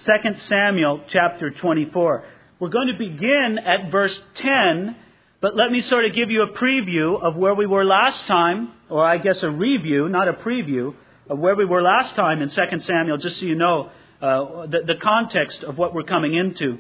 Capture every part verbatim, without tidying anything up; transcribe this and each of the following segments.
Second Samuel chapter twenty-four. We're going to begin at verse ten, but let me sort of give you a preview of where we were last time, or I guess a review, not a preview, of where we were last time in Second Samuel, just so you know uh, the, the context of what we're coming into.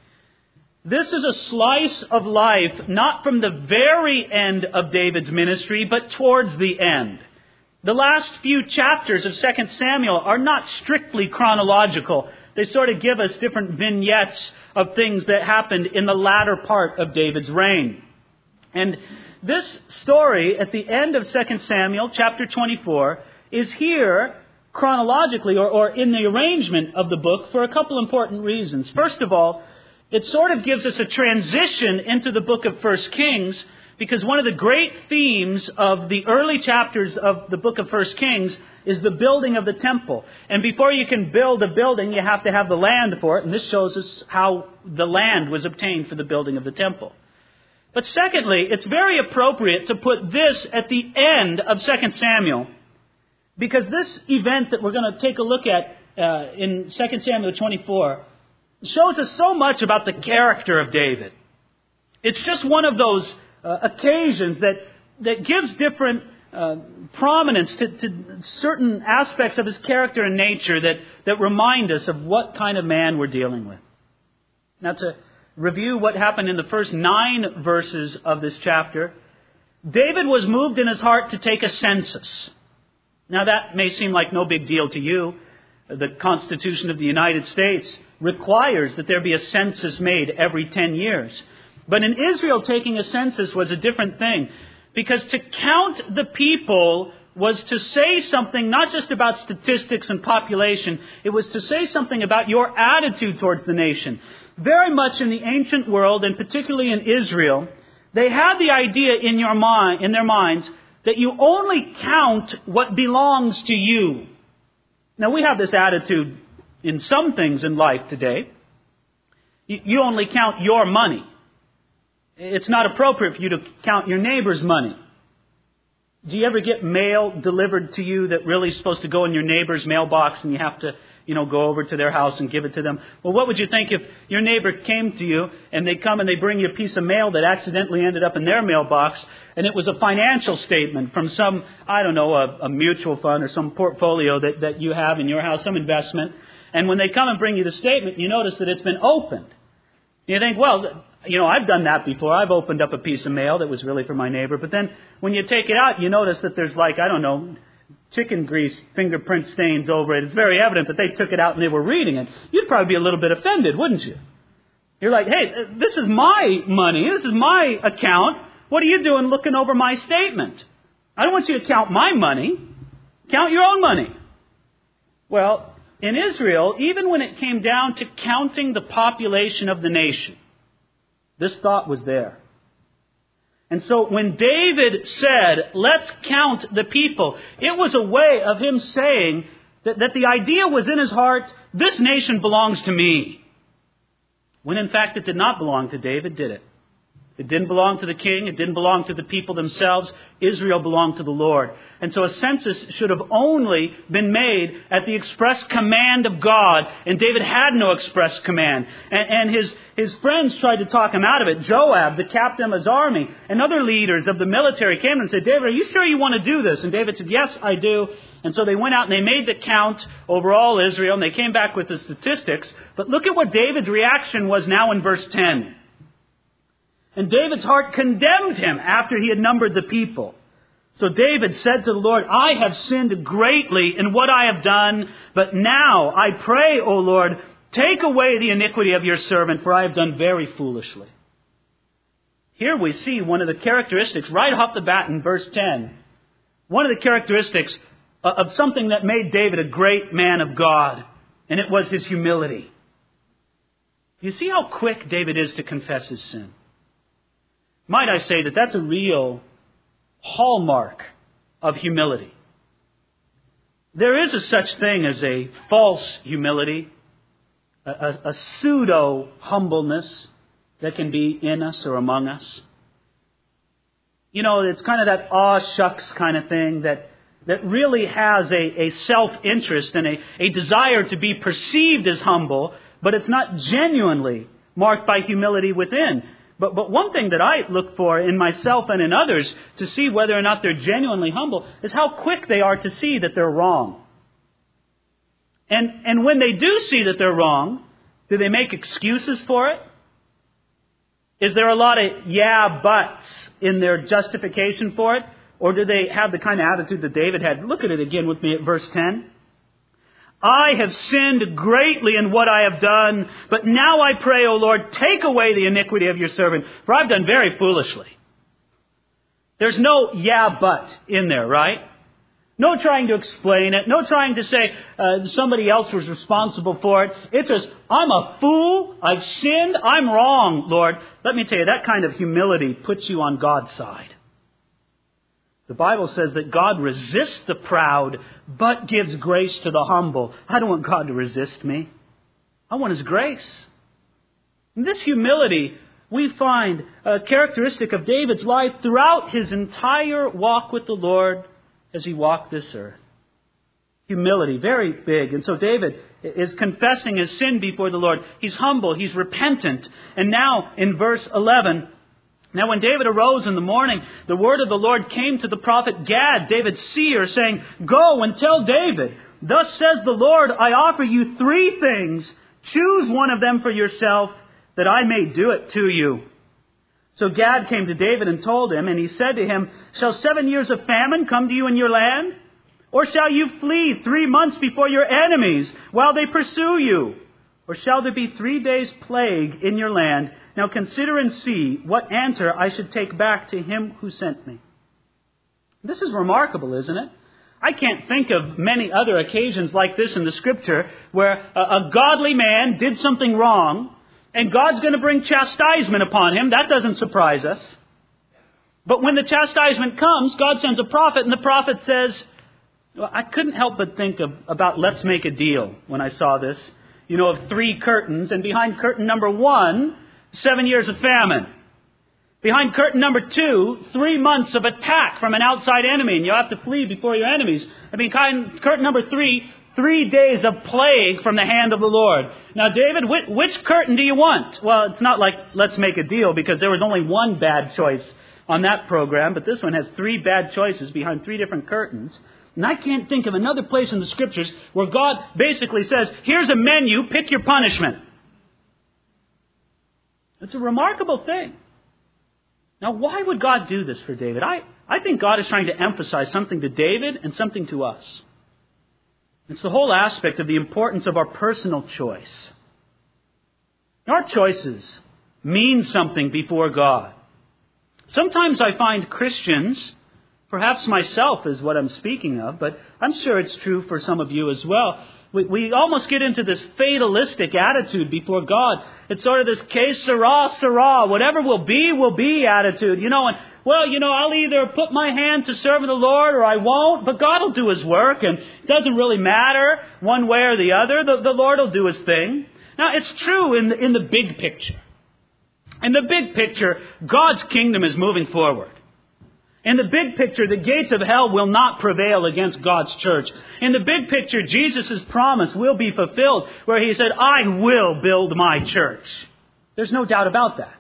This is a slice of life, not from the very end of David's ministry, but towards the end. The last few chapters of Second Samuel are not strictly chronological. They sort of give us different vignettes of things that happened in the latter part of David's reign. And this story at the end of Second Samuel chapter twenty-four is here chronologically or, or in the arrangement of the book for a couple important reasons. First of all, it sort of gives us a transition into the book of First Kings, because one of the great themes of the early chapters of the book of First Kings is the building of the temple. And before you can build a building, you have to have the land for it. And this shows us how the land was obtained for the building of the temple. But secondly, it's very appropriate to put this at the end of Second Samuel, because this event that we're going to take a look at uh, in Second Samuel twenty-four shows us so much about the character of David. It's just one of those uh, occasions that, that gives different uh, prominence to, to certain aspects of his character and nature that, that remind us of what kind of man we're dealing with. Now, to review what happened in the first nine verses of this chapter, David was moved in his heart to take a census. Now, that may seem like no big deal to you. The Constitution of the United States requires that there be a census made every ten years. But in Israel, taking a census was a different thing, because to count the people was to say something not just about statistics and population. It was to say something about your attitude towards the nation. Very much in the ancient world, and particularly in Israel, they had the idea in your mind, in their minds, that you only count what belongs to you. Now, we have this attitude in some things in life today. You only count your money. It's not appropriate for you to count your neighbor's money. Do you ever get mail delivered to you that really is supposed to go in your neighbor's mailbox and you have to, you know, go over to their house and give it to them? Well, what would you think if your neighbor came to you and they come and they bring you a piece of mail that accidentally ended up in their mailbox, and it was a financial statement from some, I don't know, a, a mutual fund or some portfolio that, that you have in your house, some investment. And when they come and bring you the statement, you notice that it's been opened. You think, well, you know, I've done that before. I've opened up a piece of mail that was really for my neighbor. But then when you take it out, you notice that there's like, I don't know, chicken grease fingerprint stains over it. It's very evident that they took it out and they were reading it. You'd probably be a little bit offended, wouldn't you? You're like, hey, this is my money. This is my account. What are you doing looking over my statement? I don't want you to count my money. Count your own money. Well, in Israel, even when it came down to counting the population of the nation, this thought was there. And so when David said, let's count the people, it was a way of him saying that, that the idea was in his heart, this nation belongs to me. When in fact it did not belong to David, did it? It didn't belong to the king. It didn't belong to the people themselves. Israel belonged to the Lord. And so a census should have only been made at the express command of God. And David had no express command. And, and his, his friends tried to talk him out of it. Joab, the captain of his army, and other leaders of the military came and said, David, are you sure you want to do this? And David said, yes, I do. And so they went out and they made the count over all Israel. And they came back with the statistics. But look at what David's reaction was now in verse ten. And David's heart condemned him after he had numbered the people. So David said to the Lord, I have sinned greatly in what I have done, but now I pray, O Lord, take away the iniquity of your servant, for I have done very foolishly. Here we see one of the characteristics right off the bat in verse ten. One of the characteristics of something that made David a great man of God, and it was his humility. You see how quick David is to confess his sin. Might I say that that's a real hallmark of humility. There is a such thing as a false humility, a, a, a pseudo humbleness that can be in us or among us. You know, it's kind of that aw shucks kind of thing that that really has a, a self-interest and a, a desire to be perceived as humble, but it's not genuinely marked by humility within. But, but one thing that I look for in myself and in others to see whether or not they're genuinely humble is how quick they are to see that they're wrong. And, and when they do see that they're wrong, do they make excuses for it? Is there a lot of yeah, buts in their justification for it? Or do they have the kind of attitude that David had? Look at it again with me at verse ten. I have sinned greatly in what I have done, but now I pray, O Lord, take away the iniquity of your servant, for I've done very foolishly. There's no yeah, but in there, right? No trying to explain it. No trying to say uh, somebody else was responsible for it. It's just, I'm a fool. I've sinned. I'm wrong, Lord. Let me tell you, that kind of humility puts you on God's side. The Bible says that God resists the proud, but gives grace to the humble. I don't want God to resist me. I want His grace. And this humility we find a characteristic of David's life throughout his entire walk with the Lord as he walked this earth. Humility, very big. And so David is confessing his sin before the Lord. He's humble. He's repentant. And now in verse eleven, now when David arose in the morning, the word of the Lord came to the prophet Gad, David's seer, saying, Go and tell David, thus says the Lord, I offer you three things. Choose one of them for yourself, that I may do it to you. So Gad came to David and told him, and he said to him, Shall seven years of famine come to you in your land? Or shall you flee three months before your enemies while they pursue you? Or shall there be three days' plague in your land? Now consider and see what answer I should take back to him who sent me. This is remarkable, isn't it? I can't think of many other occasions like this in the Scripture where a, a godly man did something wrong and God's going to bring chastisement upon him. That doesn't surprise us. But when the chastisement comes, God sends a prophet, and the prophet says, well, I couldn't help but think of about let's make a deal when I saw this. You know, of three curtains, and behind curtain number one, seven years of famine. Behind curtain number two, three months of attack from an outside enemy, and you have to flee before your enemies. And behind curtain number three, three days of plague from the hand of the Lord. Now, David, which, which curtain do you want? Well, it's not like let's make a deal, because there was only one bad choice on that program, but this one has three bad choices behind three different curtains. And I can't think of another place in the Scriptures where God basically says, here's a menu, pick your punishment. It's a remarkable thing. Now, why would God do this for David? I, I think God is trying to emphasize something to David and something to us. It's the whole aspect of the importance of our personal choice. Our choices mean something before God. Sometimes I find Christians, perhaps myself is what I'm speaking of, but I'm sure it's true for some of you as well. We, we almost get into this fatalistic attitude before God. It's sort of this que sera, sera, whatever will be, will be attitude. You know, and well, you know, I'll either put my hand to serve the Lord or I won't, but God will do His work, and it doesn't really matter one way or the other. The, the Lord will do His thing. Now, it's true in the, in the big picture. In the big picture, God's kingdom is moving forward. In the big picture, the gates of hell will not prevail against God's church. In the big picture, Jesus' promise will be fulfilled, where He said, I will build my church. There's no doubt about that.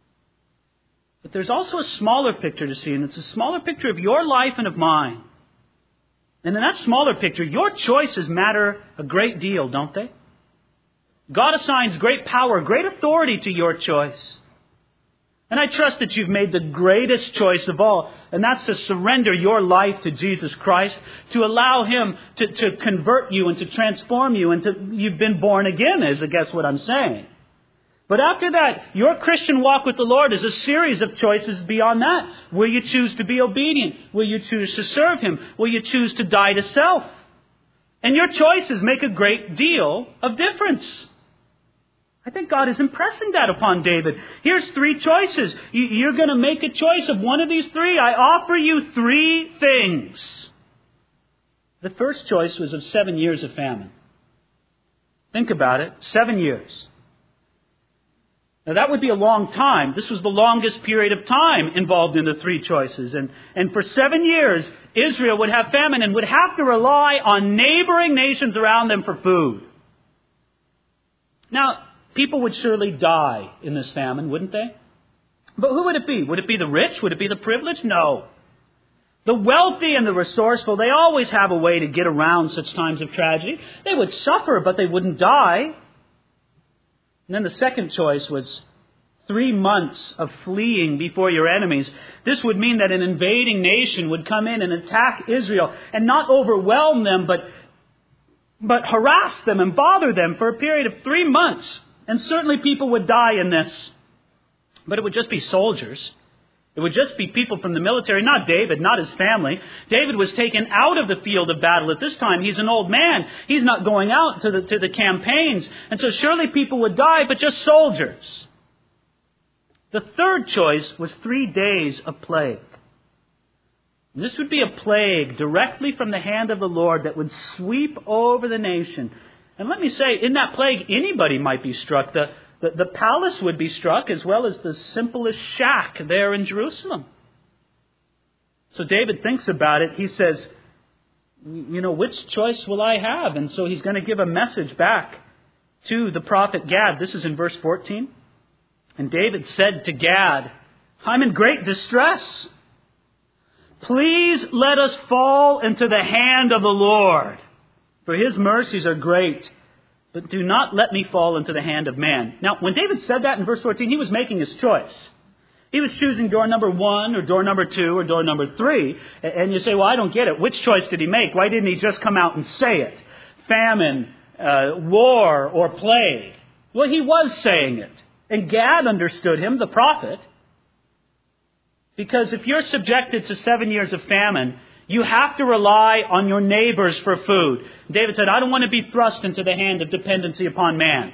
But there's also a smaller picture to see, and it's a smaller picture of your life and of mine. And in that smaller picture, your choices matter a great deal, don't they? God assigns great power, great authority to your choice. And I trust that you've made the greatest choice of all, and that's to surrender your life to Jesus Christ, to allow Him to, to convert you and to transform you, and to, you've been born again, is I guess what I'm saying. But after that, your Christian walk with the Lord is a series of choices beyond that. Will you choose to be obedient? Will you choose to serve Him? Will you choose to die to self? And your choices make a great deal of difference. I think God is impressing that upon David. Here's three choices. You're going to make a choice of one of these three. I offer you three things. The first choice was of seven years of famine. Think about it. Seven years. Now that would be a long time. This was the longest period of time involved in the three choices. And, and for seven years, Israel would have famine and would have to rely on neighboring nations around them for food. Now, people would surely die in this famine, wouldn't they? But who would it be? Would it be the rich? Would it be the privileged? No. The wealthy and the resourceful, they always have a way to get around such times of tragedy. They would suffer, but they wouldn't die. And then the second choice was three months of fleeing before your enemies. This would mean that an invading nation would come in and attack Israel and not overwhelm them, but, but harass them and bother them for a period of three months. And certainly people would die in this. But it would just be soldiers. It would just be people from the military, not David, not his family. David was taken out of the field of battle at this time. He's an old man. He's not going out to the, to the campaigns. And so surely people would die, but just soldiers. The third choice was three days of plague. And this would be a plague directly from the hand of the Lord that would sweep over the nation. And let me say, in that plague, anybody might be struck. The The, the palace would be struck as well as the simplest shack there in Jerusalem. So David thinks about it. He says, you know, which choice will I have? And so he's going to give a message back to the prophet Gad. This is in verse fourteen. And David said to Gad, I'm in great distress. Please let us fall into the hand of the Lord, for his mercies are great. But do not let me fall into the hand of man. Now, when David said that in verse fourteen, he was making his choice. He was choosing door number one or door number two or door number three. And you say, well, I don't get it. Which choice did he make? Why didn't he just come out and say it? Famine, uh, war, or plague. Well, he was saying it. And Gad understood him, the prophet. Because if you're subjected to seven years of famine, you have to rely on your neighbors for food. David said, I don't want to be thrust into the hand of dependency upon man.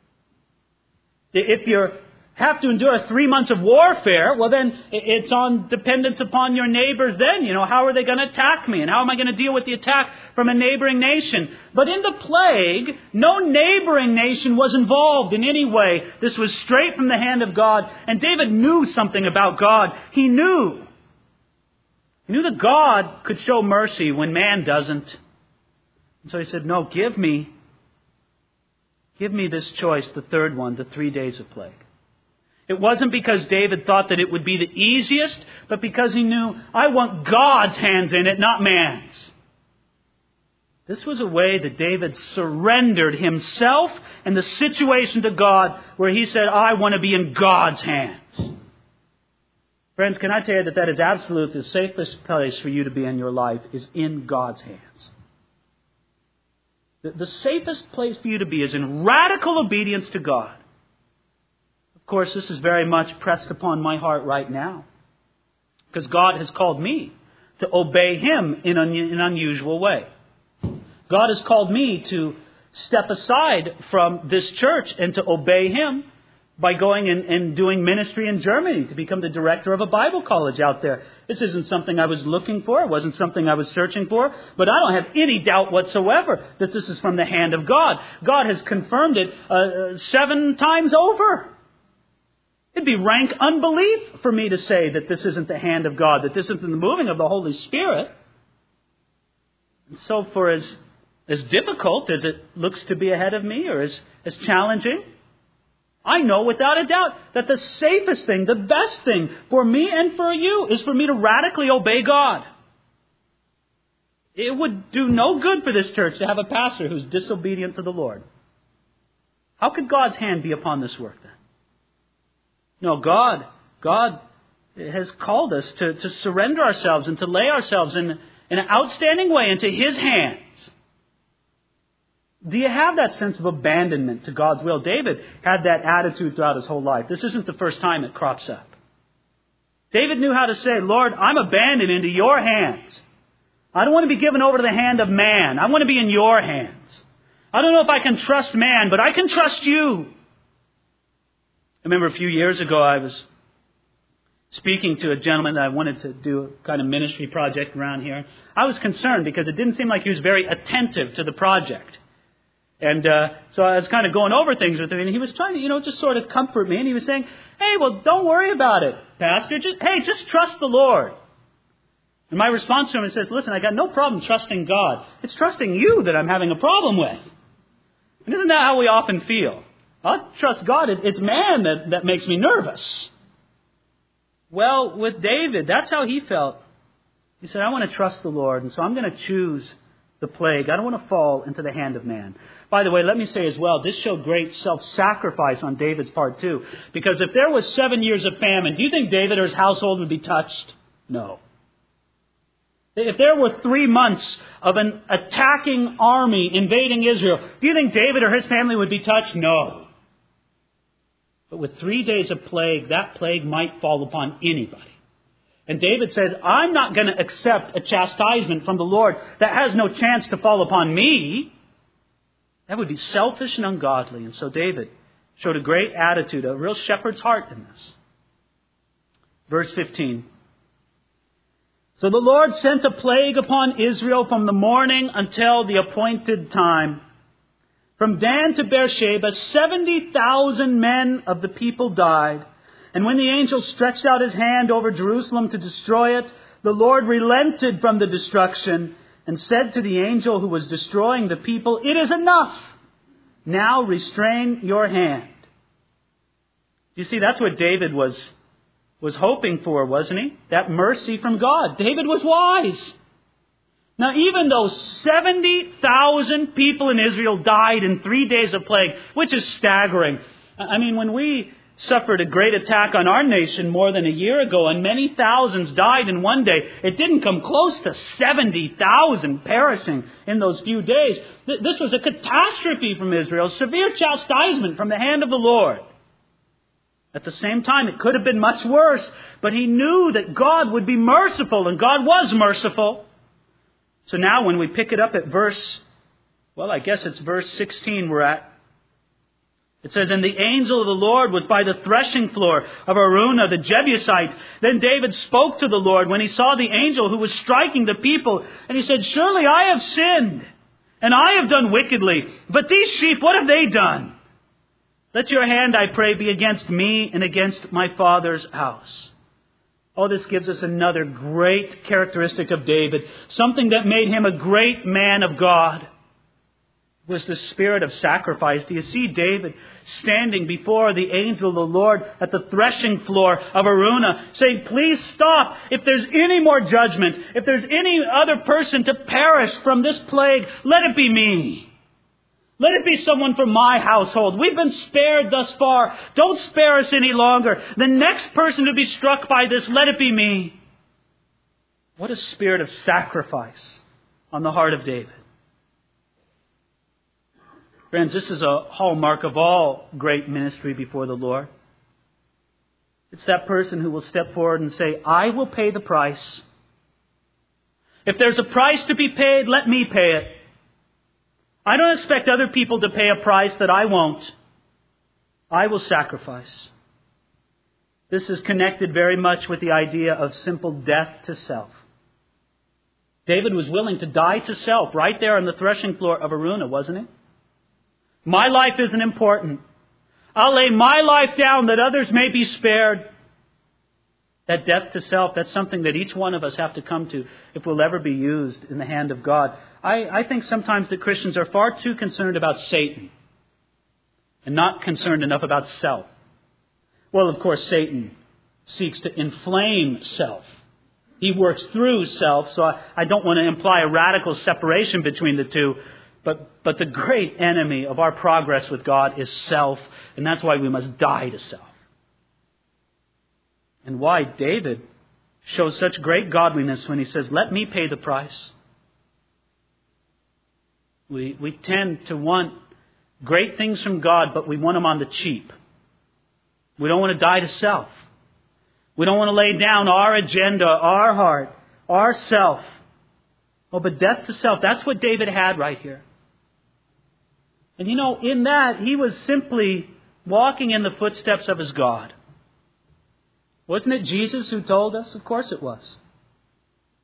If you have to endure three months of warfare, well then it's on dependence upon your neighbors then. You know, how are they going to attack me? And how am I going to deal with the attack from a neighboring nation? But in the plague, no neighboring nation was involved in any way. This was straight from the hand of God. And David knew something about God. He knew. He knew that God could show mercy when man doesn't. And so he said, no, give me, give me this choice, the third one, the three days of plague. It wasn't because David thought that it would be the easiest, but because he knew, I want God's hands in it, not man's. This was a way that David surrendered himself and the situation to God, where he said, I want to be in God's hands. Friends, can I tell you that that is absolutely the safest place for you to be in your life is in God's hands. The, the safest place for you to be is in radical obedience to God. Of course, this is very much pressed upon my heart right now, because God has called me to obey Him in an, in an unusual way. God has called me to step aside from this church and to obey Him by going and, and doing ministry in Germany, to become the director of a Bible college out there. This isn't something I was looking for. It wasn't something I was searching for. But I don't have any doubt whatsoever that this is from the hand of God. God has confirmed it uh, seven times over. It'd be rank unbelief for me to say that this isn't the hand of God, that this isn't the moving of the Holy Spirit. And so for as, as difficult as it looks to be ahead of me, or as, as challenging, I know without a doubt that the safest thing, the best thing for me and for you is for me to radically obey God. It would do no good for this church to have a pastor who's disobedient to the Lord. How could God's hand be upon this work then? No, God, God has called us to, to surrender ourselves and to lay ourselves in, in an outstanding way into His hands. Do you have that sense of abandonment to God's will? David had that attitude throughout his whole life. This isn't the first time it crops up. David knew how to say, Lord, I'm abandoned into your hands. I don't want to be given over to the hand of man. I want to be in your hands. I don't know if I can trust man, but I can trust you. I remember a few years ago I was speaking to a gentleman that I wanted to do a kind of ministry project around here. I was concerned because it didn't seem like he was very attentive to the project. And uh, so I was kind of going over things with him, and he was trying to, you know, just sort of comfort me. And he was saying, hey, well, don't worry about it, Pastor. Just, hey, just trust the Lord. And my response to him is, listen, I got no problem trusting God. It's trusting you that I'm having a problem with. And isn't that how we often feel? I'll trust God. It, it's man that, that makes me nervous. Well, with David, that's how he felt. He said, I want to trust the Lord, and so I'm going to choose the plague. I don't want to fall into the hand of man. By the way, let me say as well, this showed great self-sacrifice on David's part too. Because if there was seven years of famine, do you think David or his household would be touched? No. If there were three months of an attacking army invading Israel, do you think David or his family would be touched? No. But with three days of plague, that plague might fall upon anybody. And David says, I'm not going to accept a chastisement from the Lord that has no chance to fall upon me. That would be selfish and ungodly. And so David showed a great attitude, a real shepherd's heart in this. Verse fifteen. So the Lord sent a plague upon Israel from the morning until the appointed time. From Dan to Beersheba, seventy thousand men of the people died. And when the angel stretched out his hand over Jerusalem to destroy it, the Lord relented from the destruction and said to the angel who was destroying the people, it is enough. Now restrain your hand. You see, that's what David was, was hoping for, wasn't he? That mercy from God. David was wise. Now, even though seventy thousand people in Israel died in three days of plague, which is staggering. I mean, when we suffered a great attack on our nation more than a year ago, and many thousands died in one day, it didn't come close to seventy thousand perishing in those few days. This was a catastrophe from Israel, severe chastisement from the hand of the Lord. At the same time, it could have been much worse, but he knew that God would be merciful, and God was merciful. So now when we pick it up at verse, well, I guess it's verse sixteen we're at. It says, and the angel of the Lord was by the threshing floor of Araunah the Jebusite. Then David spoke to the Lord when he saw the angel who was striking the people. And he said, surely I have sinned, and I have done wickedly. But these sheep, what have they done? Let your hand, I pray, be against me and against my father's house. Oh, this gives us another great characteristic of David. Something that made him a great man of God. Was the spirit of sacrifice. Do you see David standing before the angel of the Lord at the threshing floor of Araunah saying, please stop. If there's any more judgment, if there's any other person to perish from this plague, let it be me. Let it be someone from my household. We've been spared thus far. Don't spare us any longer. The next person to be struck by this, let it be me. What a spirit of sacrifice on the heart of David. Friends, this is a hallmark of all great ministry before the Lord. It's that person who will step forward and say, I will pay the price. If there's a price to be paid, let me pay it. I don't expect other people to pay a price that I won't. I will sacrifice. This is connected very much with the idea of simple death to self. David was willing to die to self right there on the threshing floor of Araunah, wasn't he? My life isn't important. I'll lay my life down that others may be spared. That death to self, that's something that each one of us have to come to if we'll ever be used in the hand of God. I, I think sometimes that Christians are far too concerned about Satan and not concerned enough about self. Well, of course, Satan seeks to inflame self. He works through self, so I, I don't want to imply a radical separation between the two. But but the great enemy of our progress with God is self, and that's why we must die to self. And why David shows such great godliness when he says, let me pay the price. We we tend to want great things from God, but we want them on the cheap. We don't want to die to self. We don't want to lay down our agenda, our heart, our self. Oh, but death to self, that's what David had right here. And you know, in that, he was simply walking in the footsteps of his God. Wasn't it Jesus who told us? Of course it was.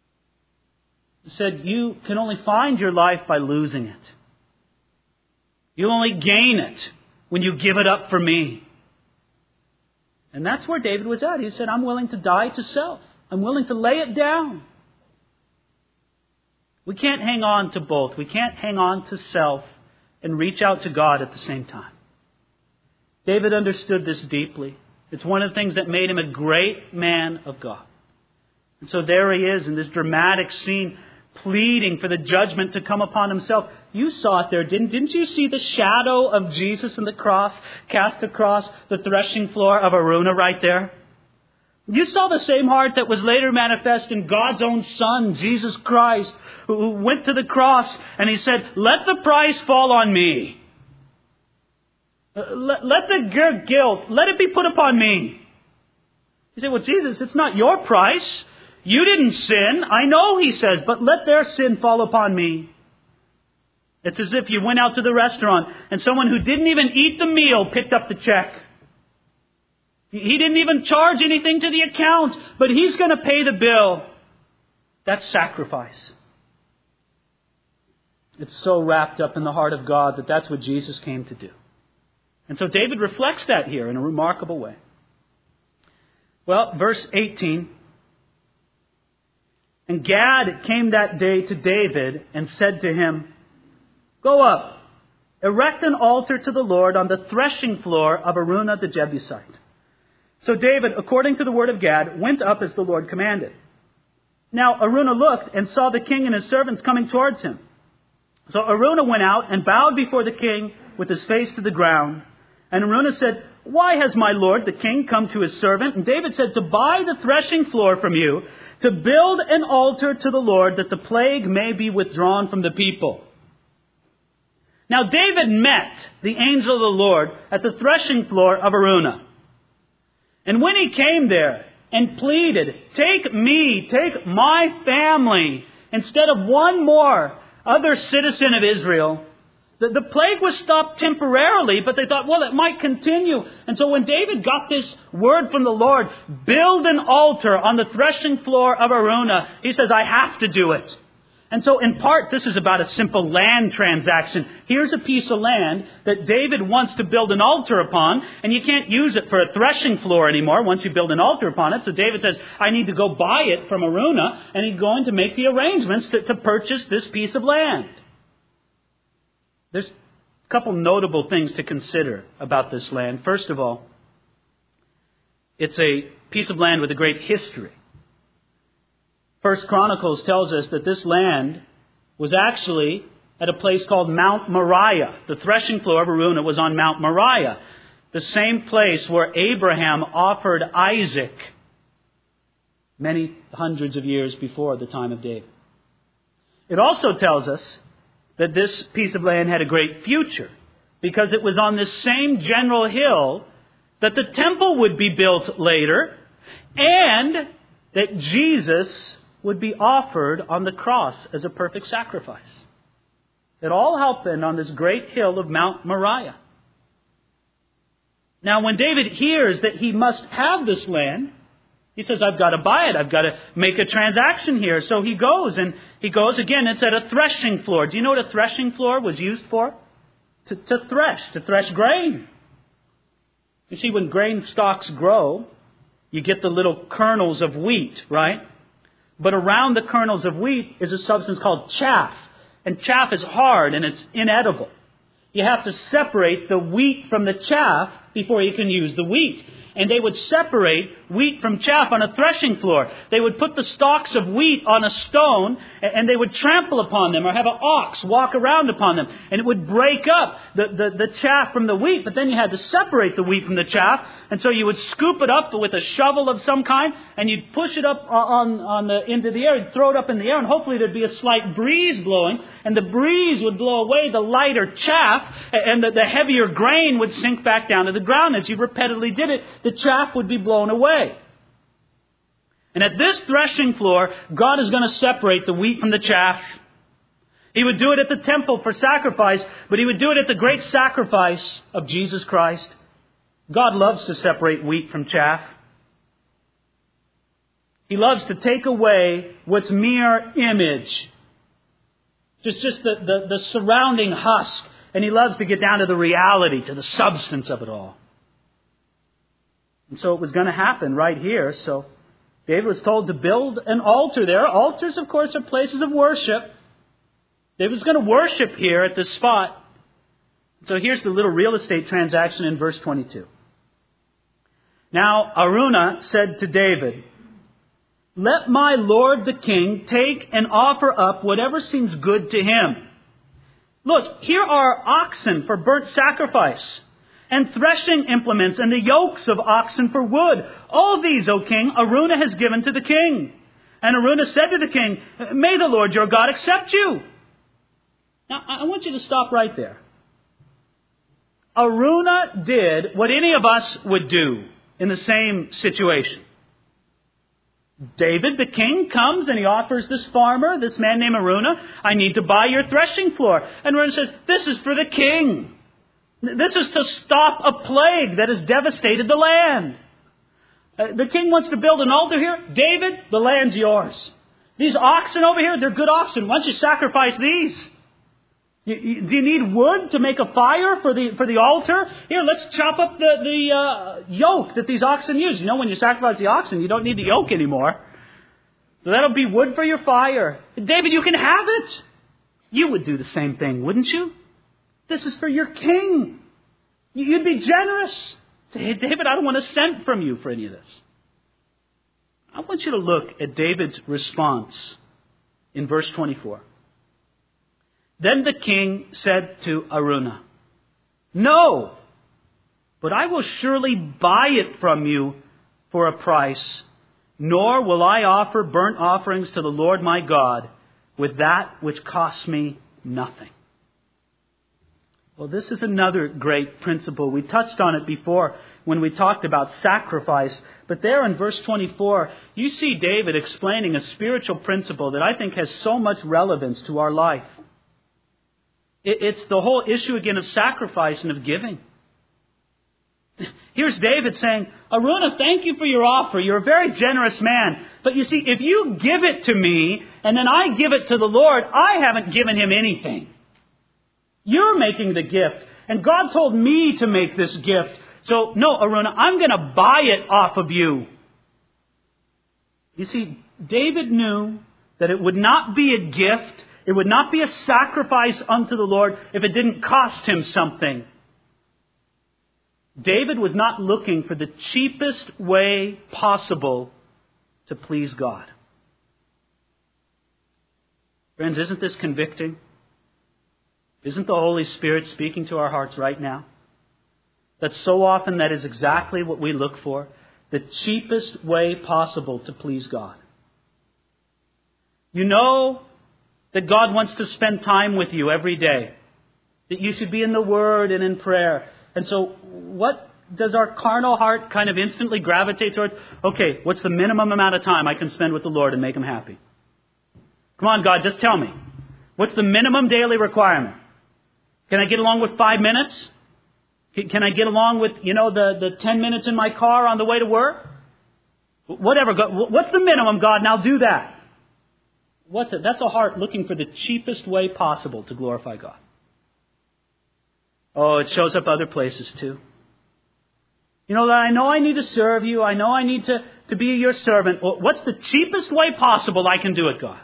He said, you can only find your life by losing it. You'll only gain it when you give it up for me. And that's where David was at. He said, I'm willing to die to self. I'm willing to lay it down. We can't hang on to both. We can't hang on to self and reach out to God at the same time. David understood this deeply. It's one of the things that made him a great man of God. And so there he is in this dramatic scene, pleading for the judgment to come upon himself. You saw it there, didn't, didn't you see the shadow of Jesus and the cross cast across the threshing floor of Araunah right there? You saw the same heart that was later manifest in God's own Son, Jesus Christ, who went to the cross and he said, let the price fall on me. Let, let the guilt, let it be put upon me. You say, well, Jesus, it's not your price. You didn't sin. I know, he says, but let their sin fall upon me. It's as if you went out to the restaurant and someone who didn't even eat the meal picked up the check. He didn't even charge anything to the account, but he's going to pay the bill. That's sacrifice. It's so wrapped up in the heart of God that that's what Jesus came to do. And so David reflects that here in a remarkable way. Well, verse eighteen. And Gad came that day to David and said to him, go up, erect an altar to the Lord on the threshing floor of Araunah the Jebusite. So David, according to the word of Gad, went up as the Lord commanded. Now Araunah looked and saw the king and his servants coming towards him. So Araunah went out and bowed before the king with his face to the ground. And Araunah said, why has my lord the king come to his servant? And David said, to buy the threshing floor from you, to build an altar to the Lord, that the plague may be withdrawn from the people. Now David met the angel of the Lord at the threshing floor of Araunah. And when he came there and pleaded, take me, take my family, instead of one more other citizen of Israel, the, the plague was stopped temporarily, but they thought, well, it might continue. And so when David got this word from the Lord, build an altar on the threshing floor of Araunah, he says, I have to do it. And so in part, this is about a simple land transaction. Here's a piece of land that David wants to build an altar upon, and you can't use it for a threshing floor anymore once you build an altar upon it. So David says, I need to go buy it from Araunah, and he's going to make the arrangements to, to purchase this piece of land. There's a couple notable things to consider about this land. First of all, it's a piece of land with a great history. First Chronicles tells us that this land was actually at a place called Mount Moriah. The threshing floor of Araunah was on Mount Moriah, the same place where Abraham offered Isaac many hundreds of years before the time of David. It also tells us that this piece of land had a great future, because it was on this same general hill that the temple would be built later, and that Jesus would be offered on the cross as a perfect sacrifice. It all happened on this great hill of Mount Moriah. Now, when David hears that he must have this land, he says, I've got to buy it. I've got to make a transaction here. So he goes, and he goes again. It's at a threshing floor. Do you know what a threshing floor was used for? To, to thresh, to thresh grain. You see, when grain stalks grow, you get the little kernels of wheat, right? But around the kernels of wheat is a substance called chaff. And chaff is hard and it's inedible. You have to separate the wheat from the chaff before you can use the wheat. And they would separate wheat from chaff on a threshing floor. They would put the stalks of wheat on a stone and they would trample upon them or have an ox walk around upon them. And it would break up the, the, the chaff from the wheat. But then you had to separate the wheat from the chaff. And so you would scoop it up with a shovel of some kind and you'd push it up on, on the, into the air. You'd throw it up in the air and hopefully there'd be a slight breeze blowing. And the breeze would blow away the lighter chaff and the, the heavier grain would sink back down to the ground. As you repeatedly did it, the chaff would be blown away. And at this threshing floor, God is going to separate the wheat from the chaff. He would do it at the temple for sacrifice, but He would do it at the great sacrifice of Jesus Christ. God loves to separate wheat from chaff. He loves to take away what's mere image. Just, just the, the, the surrounding husk. And he loves to get down to the reality, to the substance of it all. And so it was going to happen right here. So David was told to build an altar there. Altars, of course, are places of worship. David was going to worship here at this spot. So here's the little real estate transaction in verse twenty-two. Now Araunah said to David, "Let my lord the king take and offer up whatever seems good to him. Look, here are oxen for burnt sacrifice, and threshing implements, and the yokes of oxen for wood. All these, O king, Araunah has given to the king." And Araunah said to the king, "May the Lord your God accept you." Now, I want you to stop right there. Araunah did what any of us would do in the same situation. David, the king, comes and he offers this farmer, this man named Araunah, "I need to buy your threshing floor." And Araunah says, "This is for the king. This is to stop a plague that has devastated the land. Uh, the king wants to build an altar here. David, the land's yours. These oxen over here, they're good oxen. Why don't you sacrifice these? You, you, do you need wood to make a fire for the for the altar? Here, let's chop up the, the uh, yoke that these oxen use. You know, when you sacrifice the oxen, you don't need the yoke anymore. So that'll be wood for your fire. David, you can have it." You would do the same thing, wouldn't you? This is for your king. You'd be generous. Say, "Hey, David, I don't want a cent from you for any of this." I want you to look at David's response in verse twenty-four. Then the king said to Araunah, "No, but I will surely buy it from you for a price, nor will I offer burnt offerings to the Lord my God with that which costs me nothing." Well, this is another great principle. We touched on it before when we talked about sacrifice. But there in verse twenty-four, you see David explaining a spiritual principle that I think has so much relevance to our life. It's the whole issue again of sacrifice and of giving. Here's David saying, "Araunah, thank you for your offer. You're a very generous man. But you see, if you give it to me and then I give it to the Lord, I haven't given him anything. You're making the gift. And God told me to make this gift. So, no, Araunah, I'm going to buy it off of you." You see, David knew that it would not be a gift, it would not be a sacrifice unto the Lord if it didn't cost him something. David was not looking for the cheapest way possible to please God. Friends, isn't this convicting? Isn't the Holy Spirit speaking to our hearts right now? That so often that is exactly what we look for. The cheapest way possible to please God. You know that God wants to spend time with you every day. That you should be in the Word and in prayer. And so what does our carnal heart kind of instantly gravitate towards? Okay, what's the minimum amount of time I can spend with the Lord and make Him happy? Come on, God, just tell me. What's the minimum daily requirement? Can I get along with five minutes? Can I get along with, you know, the, the ten minutes in my car on the way to work? Whatever. What's the minimum, God? And I'll do that. What's it? That's a heart looking for the cheapest way possible to glorify God. Oh, it shows up other places too. You know, I know I need to serve you. I know I need to, to be your servant. Well, what's the cheapest way possible I can do it, God?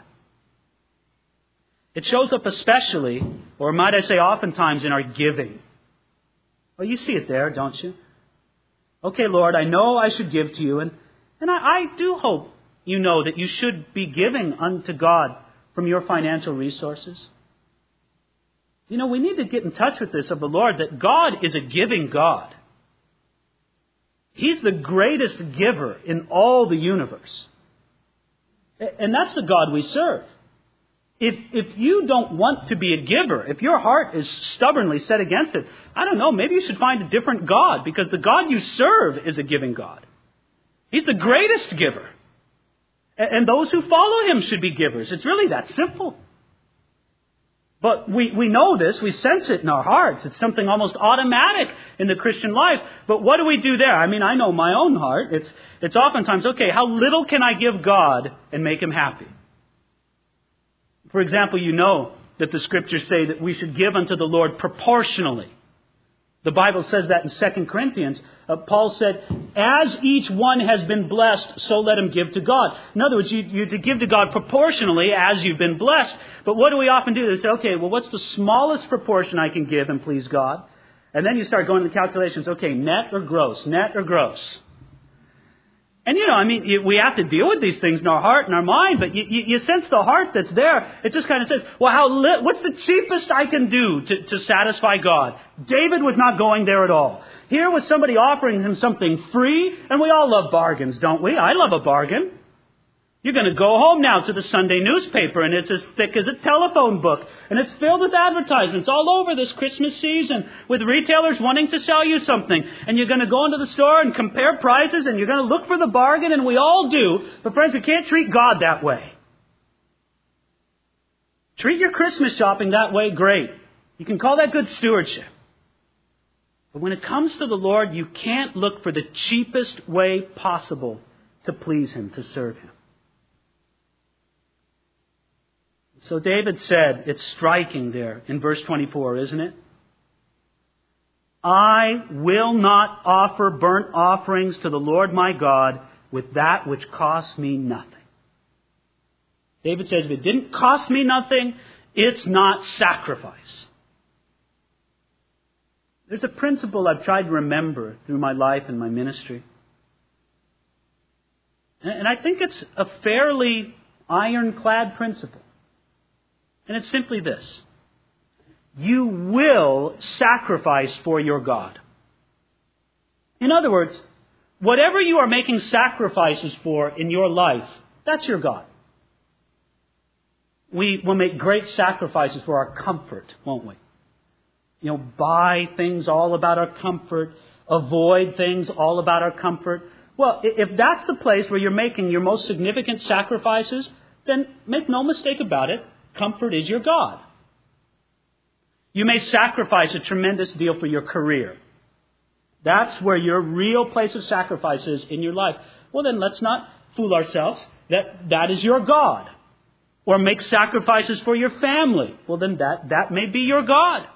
It shows up especially, or might I say oftentimes, in our giving. Well, you see it there, don't you? Okay, Lord, I know I should give to you. And, and I, I do hope you know that you should be giving unto God from your financial resources. You know, we need to get in touch with this of the Lord, that God is a giving God. He's the greatest giver in all the universe. And that's the God we serve. If if you don't want to be a giver, if your heart is stubbornly set against it, I don't know, maybe you should find a different God, because the God you serve is a giving God. He's the greatest giver. And those who follow Him should be givers. It's really that simple. But we, we know this, we sense it in our hearts. It's something almost automatic in the Christian life. But what do we do there? I mean, I know my own heart. It's it's oftentimes, okay, how little can I give God and make Him happy? For example, you know that the Scriptures say that we should give unto the Lord proportionally. The Bible says that in Second Corinthians. Uh, Paul said, as each one has been blessed, so let him give to God. In other words, you, you're to give to God proportionally as you've been blessed. But what do we often do? They say, okay, well, what's the smallest proportion I can give and please God? And then you start going to the calculations. Okay, net or gross? Net or gross? And, you know, I mean, you, we have to deal with these things in our heart and our mind, but you, you, you sense the heart that's there. It just kind of says, well, how li- what's the cheapest I can do to, to satisfy God? David was not going there at all. Here was somebody offering him something free, and we all love bargains, don't we? I love a bargain. You're going to go home now to the Sunday newspaper, and it's as thick as a telephone book. And it's filled with advertisements all over this Christmas season with retailers wanting to sell you something. And you're going to go into the store and compare prices, and you're going to look for the bargain, and we all do. But friends, we can't treat God that way. Treat your Christmas shopping that way, great. You can call that good stewardship. But when it comes to the Lord, you can't look for the cheapest way possible to please Him, to serve Him. So David said, it's striking there in verse twenty-four, isn't it? I will not offer burnt offerings to the Lord my God with that which costs me nothing. David says, if it didn't cost me nothing, it's not sacrifice. There's a principle I've tried to remember through my life and my ministry. And I think it's a fairly ironclad principle. And it's simply this. You will sacrifice for your God. In other words, whatever you are making sacrifices for in your life, that's your God. We will make great sacrifices for our comfort, won't we? You know, buy things all about our comfort, avoid things all about our comfort. Well, if that's the place where you're making your most significant sacrifices, then make no mistake about it. Comfort is your God. You may sacrifice a tremendous deal for your career. That's where your real place of sacrifice is in your life. Well, then let's not fool ourselves that that is your God. Or make sacrifices for your family. Well, then that, that may be your God.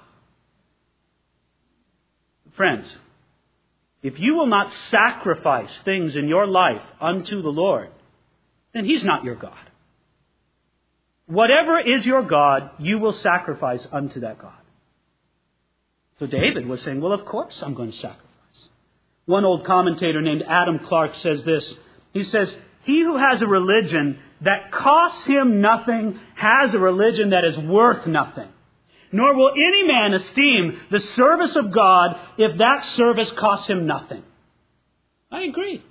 Friends, if you will not sacrifice things in your life unto the Lord, then He's not your God. Whatever is your God, you will sacrifice unto that God. So David was saying, well, of course I'm going to sacrifice. One old commentator named Adam Clark says this. He says, he who has a religion that costs him nothing has a religion that is worth nothing. Nor will any man esteem the service of God if that service costs him nothing. I agree.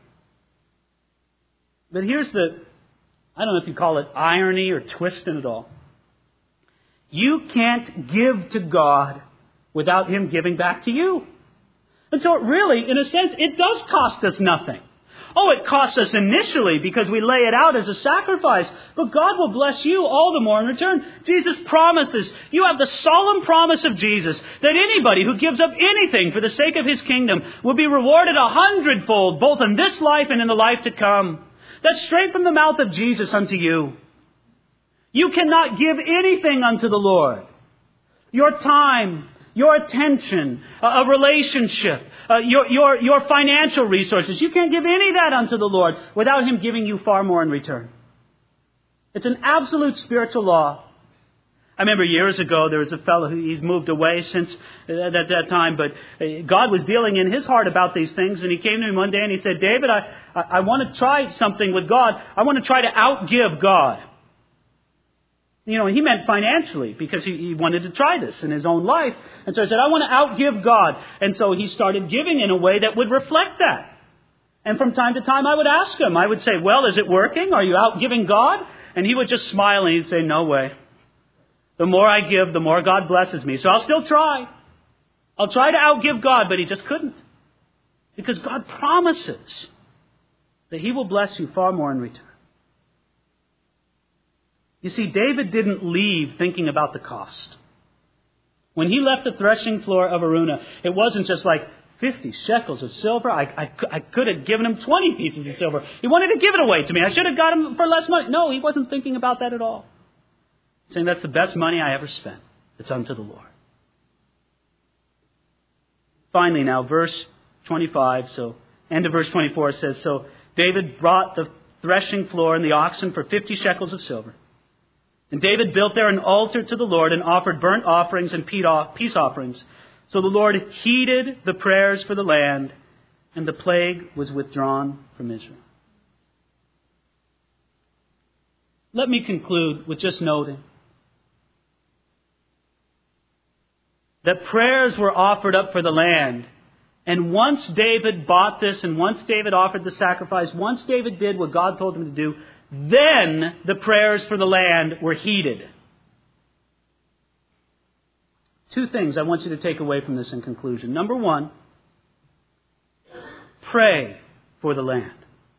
But here's the, I don't know if you call it irony or twist in it all. You can't give to God without Him giving back to you. And so it really, in a sense, it does cost us nothing. Oh, it costs us initially because we lay it out as a sacrifice. But God will bless you all the more in return. Jesus promised this. You have the solemn promise of Jesus that anybody who gives up anything for the sake of His kingdom will be rewarded a hundredfold, both in this life and in the life to come. That's straight from the mouth of Jesus unto you. You cannot give anything unto the Lord. Your time, your attention, a relationship, uh, your, your, your financial resources. You can't give any of that unto the Lord without Him giving you far more in return. It's an absolute spiritual law. I remember years ago there was a fellow who he's moved away since at that time, but God was dealing in his heart about these things, and he came to me one day and he said, David, I, I, I want to try something with God. I want to try to outgive God. You know, he meant financially because he, he wanted to try this in his own life. And so I said, I want to outgive God. And so he started giving in a way that would reflect that. And from time to time I would ask him, I would say, well, is it working? Are you outgiving God? And he would just smile and he'd say, no way. The more I give, the more God blesses me. So I'll still try. I'll try to outgive God, but he just couldn't. Because God promises that He will bless you far more in return. You see, David didn't leave thinking about the cost. When he left the threshing floor of Araunah, it wasn't just like fifty shekels of silver. I, I, I could have given him twenty pieces of silver. He wanted to give it away to me. I should have got him for less money. No, he wasn't thinking about that at all. saying that's the best money I ever spent. It's unto the Lord. Finally now, verse twenty-five, so end of verse twenty-four says, so David brought the threshing floor and the oxen for fifty shekels of silver. And David built there an altar to the Lord and offered burnt offerings and peace offerings. So the Lord heeded the prayers for the land, and the plague was withdrawn from Israel. Let me conclude with just noting that prayers were offered up for the land. And once David bought this, and once David offered the sacrifice, once David did what God told him to do, then the prayers for the land were heeded. Two things I want you to take away from this in conclusion. Number one, pray for the land.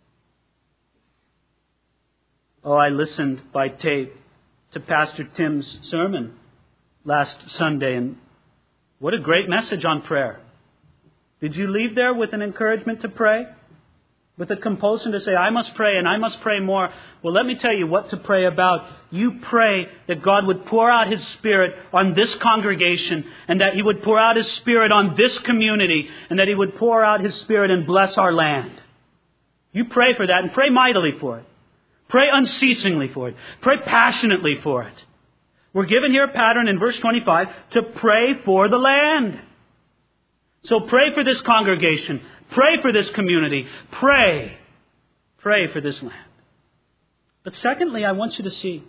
Oh, I listened by tape to Pastor Tim's sermon last Sunday, and what a great message on prayer. Did you leave there with an encouragement to pray? With a compulsion to say, I must pray and I must pray more? Well, let me tell you what to pray about. You pray that God would pour out His Spirit on this congregation, and that He would pour out His Spirit on this community, and that He would pour out His Spirit and bless our land. You pray for that, and pray mightily for it. Pray unceasingly for it. Pray passionately for it. We're given here a pattern in verse twenty-five to pray for the land. So pray for this congregation. Pray for this community. Pray. Pray for this land. But secondly, I want you to see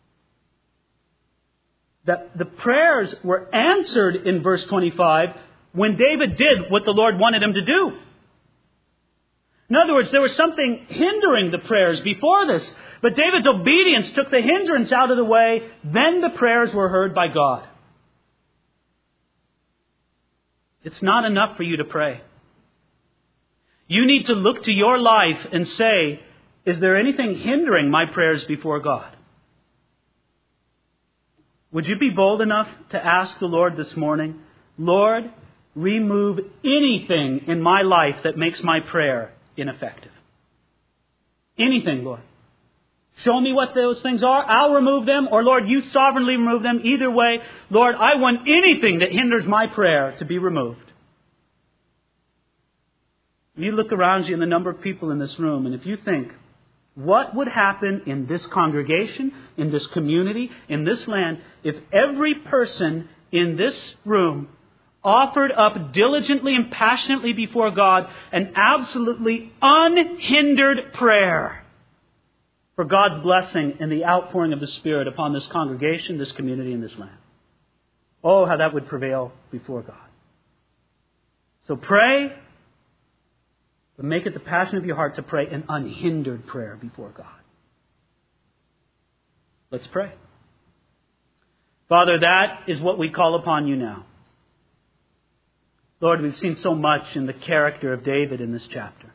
that the prayers were answered in verse twenty-five when David did what the Lord wanted him to do. In other words, there was something hindering the prayers before this. But David's obedience took the hindrance out of the way. Then the prayers were heard by God. It's not enough for you to pray. You need to look to your life and say, is there anything hindering my prayers before God? Would you be bold enough to ask the Lord this morning, Lord, remove anything in my life that makes my prayer ineffective? Anything, Lord. Show me what those things are. I'll remove them. Or, Lord, you sovereignly remove them. Either way, Lord, I want anything that hinders my prayer to be removed. You look around you and the number of people in this room, and if you think, what would happen in this congregation, in this community, in this land, if every person in this room offered up diligently and passionately before God an absolutely unhindered prayer for God's blessing and the outpouring of the Spirit upon this congregation, this community, and this land? Oh, how that would prevail before God. So pray, but make it the passion of your heart to pray an unhindered prayer before God. Let's pray. Father, that is what we call upon you now. Lord, we've seen so much in the character of David in this chapter.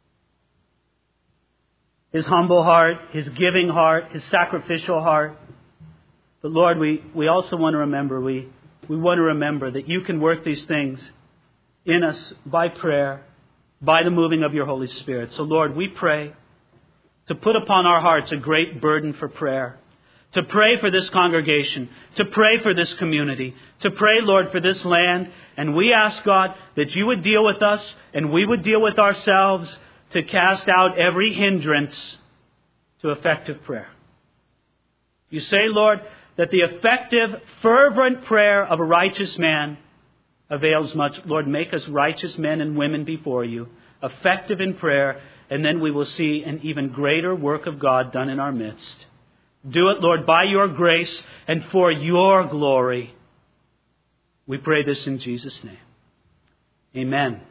His humble heart, his giving heart, his sacrificial heart. But Lord, we, we also want to remember, we, we want to remember that you can work these things in us by prayer, by the moving of your Holy Spirit. So Lord, we pray to put upon our hearts a great burden for prayer. To pray for this congregation, to pray for this community, to pray, Lord, for this land. And we ask, God, that you would deal with us and we would deal with ourselves to cast out every hindrance to effective prayer. You say, Lord, that the effective, fervent prayer of a righteous man avails much. Lord, make us righteous men and women before you, effective in prayer, and then we will see an even greater work of God done in our midst. Do it, Lord, by your grace and for your glory. We pray this in Jesus' name. Amen.